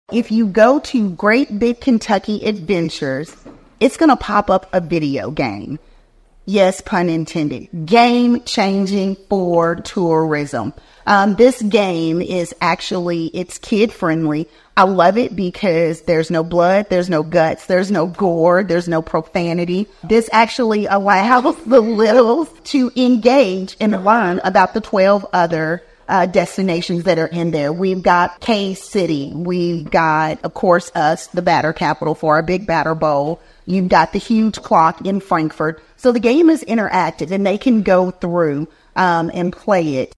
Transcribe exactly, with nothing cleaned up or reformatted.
If you go to Great Big Kentucky Adventures, it's going to pop up a video game. Yes, pun intended. Game changing for tourism. Um, this game is actually, it's kid friendly. I love it because there's no blood, there's no guts, there's no gore, there's no profanity. This actually allows the littles to engage and learn about the twelve other uh, destinations that are in there. We've got K-City. We've got, of course, us, the batter capital for our Big Batter Bowl. You've got the huge clock in Frankfurt. So the game is interactive and they can go through um, and play it.